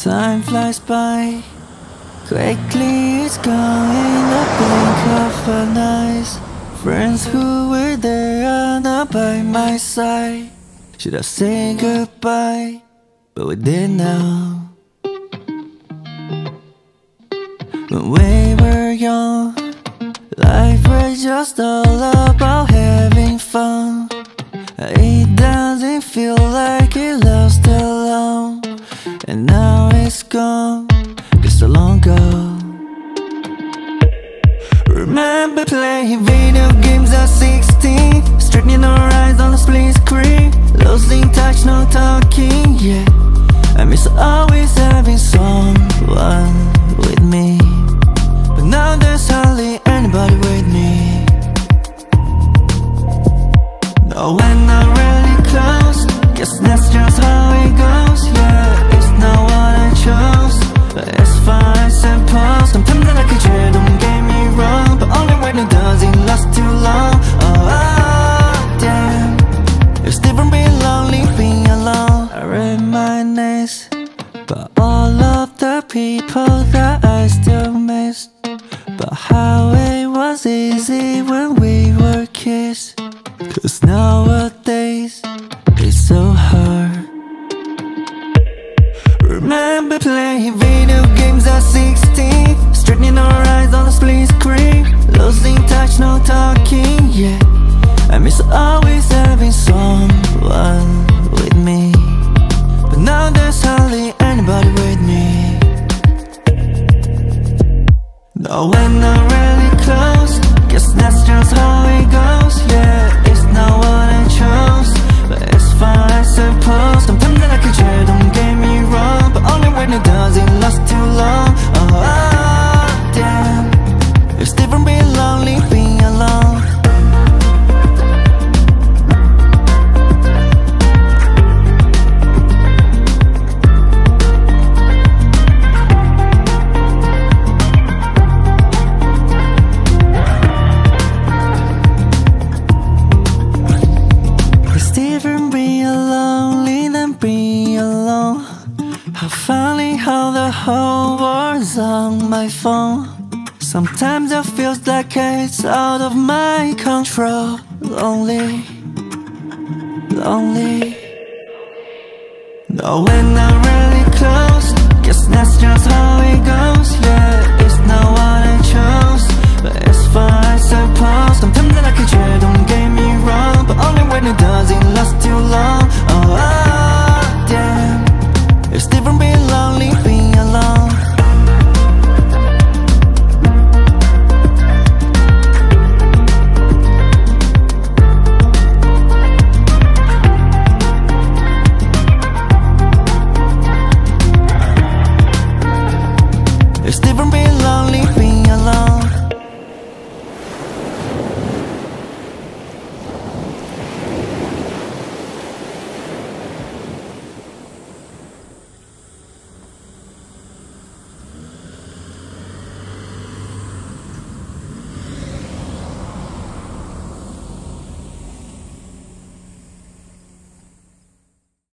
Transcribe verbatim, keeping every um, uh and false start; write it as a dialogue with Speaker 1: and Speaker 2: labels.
Speaker 1: Time flies by quickly, it's gone in the blink of an eye. Friends who were there are not by my side. Should have said goodbye, but we did now. When we were young, life was just all about having fun. It doesn't feel like it lost alone, and now it's gone, it's so long ago. Remember playing video games at sixteen, straightening our eyes on the split screen, losing touch, no talking, yeah. I miss always having someone with me, but now there's hardly anybody with me. No, we're not really close, guess that's just how it goes, yeah. It's not what I chose, but it's fine, I suppose. Sometimes I like a dream, don't get me wrong, but only when it doesn't last too long. Oh, oh damn, it's different being lonely, being alone. I reminisce about all of the people that I still miss, but how it was easy when we were kids. Cause nowadays, it's so hard. Remember playing video games at sixteen, straightening our eyes on the split screen, losing touch, no talking, yeah. I miss always having someone with me, but now there's hardly anybody with me. No, we're not really close, guess that's just how it goes, yeah. It's not what I chose, but it's fine, I suppose. Sometimes I like a dream, don't get me wrong, but only when it doesn't last too long. Oh, oh damn, it's different being lonely, being alone. Finally hold the whole world's on my phone. Sometimes it feels like it's out of my control. Lonely, lonely. No, we're not really close, guess that's just how it goes, yeah. It's not what I chose, but it's fine, I suppose. Sometimes I like a dream, don't get me wrong, but only when it doesn't last too long. Oh, oh damn, it's different being lonely, being alone. It's different being lonely,